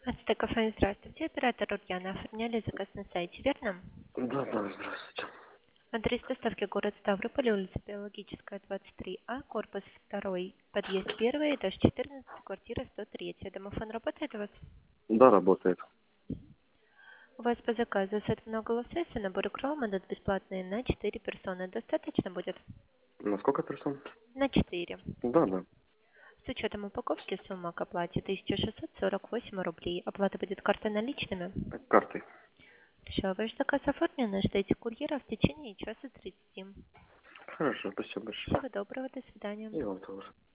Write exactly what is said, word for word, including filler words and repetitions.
Астекафе, здравствуйте. Оператор Ульяна. Оформляли заказ на сайте, верно? Да, да, здравствуйте. Адрес доставки город Ставрополь, улица Биологическая, двадцать три А, корпус второй, подъезд первый, этаж четырнадцать, квартира сто три. Домофон работает у вас? Да, работает. У вас по заказу сет много лосося, набор икру, идут бесплатные на четыре персоны. Достаточно будет? На сколько персон? На четыре. Да, да. С учетом упаковки сумма к оплате тысяча шестьсот сорок восемь рублей. Оплата будет картой наличными? Картой. Хорошо, ваш заказ оформлен, ждите курьера в течение часа тридцати. Хорошо, спасибо большое. Всего доброго, до свидания. И вам тоже.